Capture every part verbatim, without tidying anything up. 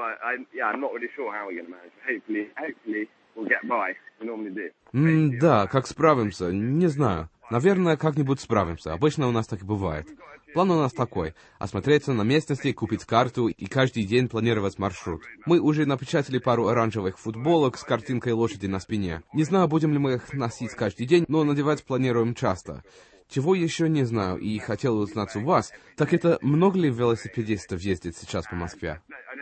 М, да, как справимся, не знаю. Наверное, как-нибудь справимся. Обычно у нас так и бывает. План у нас такой — осмотреться на местности, купить карту и каждый день планировать маршрут. Мы уже напечатали пару оранжевых футболок с картинкой лошади на спине. Не знаю, будем ли мы их носить каждый день, но надевать планируем часто. Чего еще не знаю и хотел узнать у вас, так это много ли велосипедистов ездит сейчас по Москве?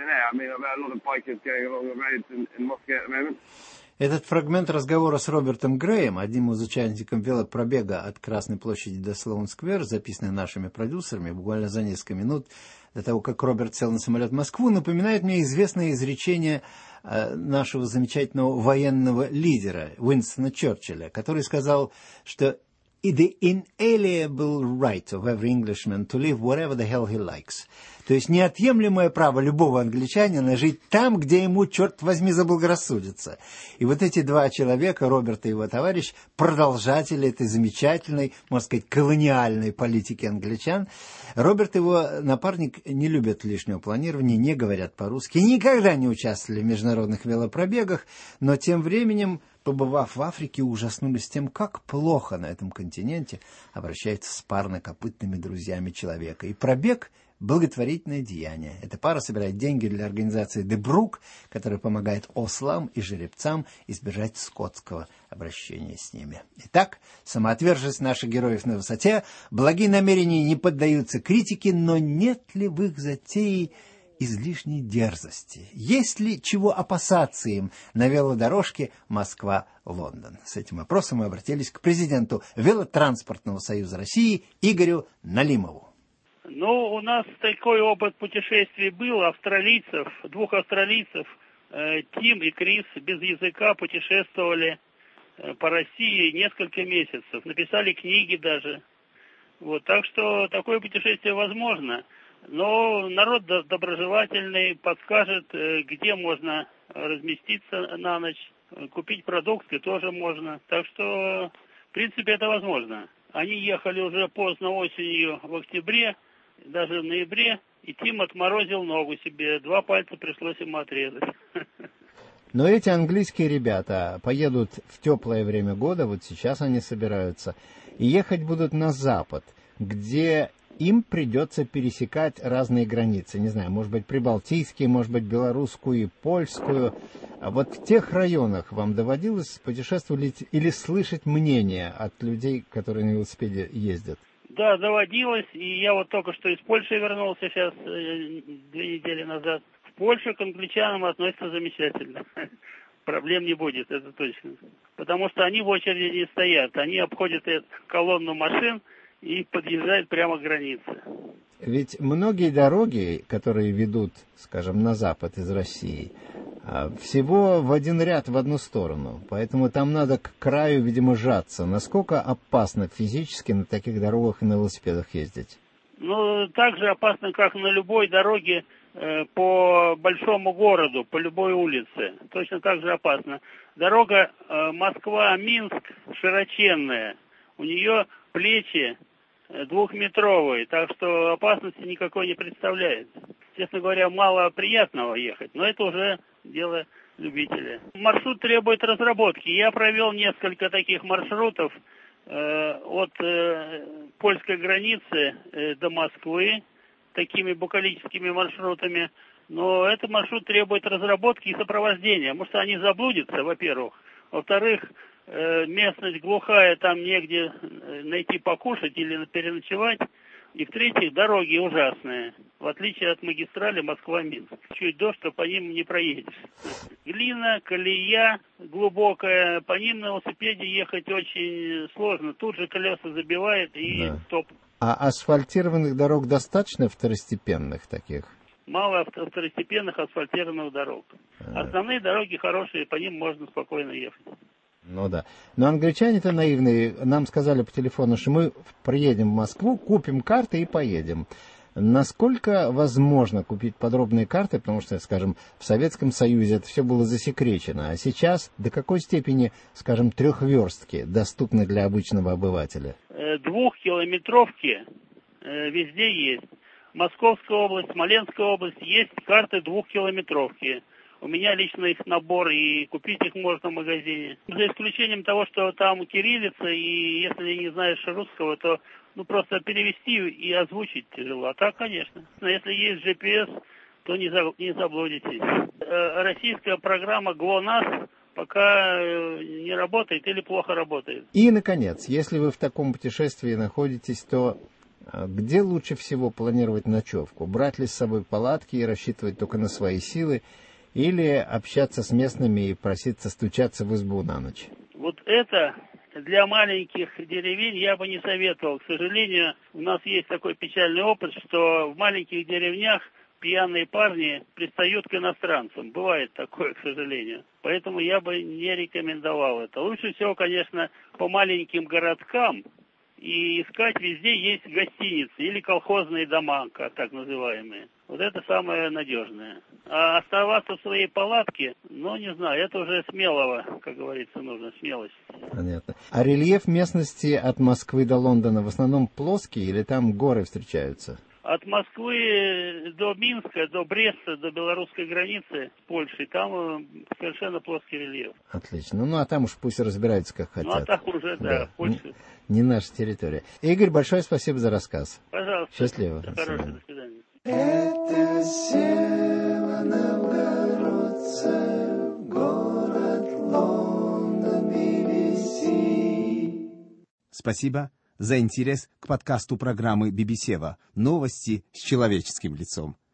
Этот фрагмент разговора с Робертом Греем, одним из участников велопробега от Красной площади до Слоун-сквер, записанный нашими продюсерами буквально за несколько минут до того, как Роберт сел на самолет в Москву, напоминает мне известное изречение э, нашего замечательного военного лидера Уинстона Черчилля, который сказал, что the inalienable right of every Englishman to live wherever the hell he likes. То есть неотъемлемое право любого англичанина жить там, где ему, черт возьми, заблагорассудится. И вот эти два человека, Роберт и его товарищ, продолжатели этой замечательной, можно сказать, колониальной политики англичан. Роберт и его напарник не любят лишнего планирования, не говорят по-русски, никогда не участвовали в международных велопробегах, но тем временем, побывав в Африке, ужаснулись тем, как плохо на этом континенте обращаются с парнокопытными друзьями человека. И пробег — благотворительное деяние. Эта пара собирает деньги для организации «The Brook», которая помогает ослам и жеребцам избежать скотского обращения с ними. Итак, самоотверженность наших героев на высоте, благие намерения не поддаются критике, но нет ли в их затее излишней дерзости? Есть ли чего опасаться им на велодорожке Москва-Лондон? С этим вопросом мы обратились к президенту Велотранспортного союза России Игорю Налимову. Ну, у нас такой опыт путешествий был, австралийцев, двух австралийцев, э, Тим и Крис, без языка путешествовали э, по России несколько месяцев, написали книги даже. Вот, так что такое путешествие возможно. Но народ доброжелательный, подскажет, э, где можно разместиться на ночь, купить продукты тоже можно. Так что, в принципе, это возможно. Они ехали уже поздно осенью, в октябре, даже в ноябре, и Тим отморозил ногу себе. Два пальца пришлось ему отрезать. Но эти английские ребята поедут в теплое время года, вот сейчас они собираются, и ехать будут на запад, где им придется пересекать разные границы. Не знаю, может быть, прибалтийские, может быть, белорусскую и польскую. А вот в тех районах вам доводилось путешествовать или слышать мнение от людей, которые на велосипеде ездят? Да, доводилось, и я вот только что из Польши вернулся сейчас, э, две недели назад. В Польшу к англичанам относятся замечательно. Проблем не будет, это точно. Потому что они в очереди не стоят, они обходят колонну машин и подъезжают прямо к границе. Ведь многие дороги, которые ведут, скажем, на запад из России, всего в один ряд в одну сторону. Поэтому там надо к краю, видимо, сжаться. Насколько опасно физически на таких дорогах и на велосипедах ездить? Ну, так же опасно, как на любой дороге э, по большому городу, по любой улице. Точно так же опасно. Дорога э, Москва-Минск широченная. У нее плечи двухметровые, так что опасности никакой не представляет. Честно говоря, мало приятного ехать, но это уже дело любителя. Маршрут требует разработки. Я провел несколько таких маршрутов э, от э, польской границы э, до Москвы, такими букалическими маршрутами, но этот маршрут требует разработки и сопровождения. Может, они заблудятся, во-первых. Во-вторых, местность глухая, там негде найти покушать или переночевать. И в-третьих, дороги ужасные, в отличие от магистрали Москва-Минск. Чуть дождь, то по ним не проедешь. Глина, колея глубокая, по ним на велосипеде ехать очень сложно. Тут же колеса забивает и да. Стоп. А асфальтированных дорог достаточно, второстепенных таких? Мало второстепенных асфальтированных дорог. А. Основные дороги хорошие, по ним можно спокойно ехать. Ну да. Но англичане-то наивные. Нам сказали по телефону, что мы приедем в Москву, купим карты и поедем. Насколько возможно купить подробные карты, потому что, скажем, в Советском Союзе это все было засекречено, а сейчас до какой степени, скажем, трехверстки доступны для обычного обывателя? Двухкилометровки везде есть. Московская область, Смоленская область, есть карты двухкилометровки. У меня лично их набор, и купить их можно в магазине. За исключением того, что там кириллица, и если не знаешь русского, то ну просто перевести и озвучить тяжело. А так, конечно. Но если есть джи пи эс, то не, за, не заблудитесь. Российская программа ГЛОНАСС пока не работает или плохо работает. И, наконец, если вы в таком путешествии находитесь, то где лучше всего планировать ночевку? Брать ли с собой палатки и рассчитывать только на свои силы? Или общаться с местными и проситься стучаться в избу на ночь? Вот это для маленьких деревень я бы не советовал. К сожалению, у нас есть такой печальный опыт, что в маленьких деревнях пьяные парни пристают к иностранцам. Бывает такое, к сожалению. Поэтому я бы не рекомендовал это. Лучше всего, конечно, по маленьким городкам и искать везде есть гостиницы или колхозные дома, так называемые. Вот это самое надежное. А оставаться в своей палатке, ну, не знаю, это уже смелого, как говорится, нужно, смелость. Понятно. А рельеф местности от Москвы до Лондона в основном плоский или там горы встречаются? От Москвы до Минска, до Бреста, до белорусской границы с Польшей, там совершенно плоский рельеф. Отлично. Ну, а там уж пусть разбираются, как хотят. Ну, а так уже, да, да. Польша. Не, не наша территория. Игорь, большое спасибо за рассказ. Пожалуйста. Счастливо. До хорошего, до свидания. Это Северо-Новгородцы, город Лондон, би би си. Спасибо за интерес к подкасту программы би би си новости с человеческим лицом.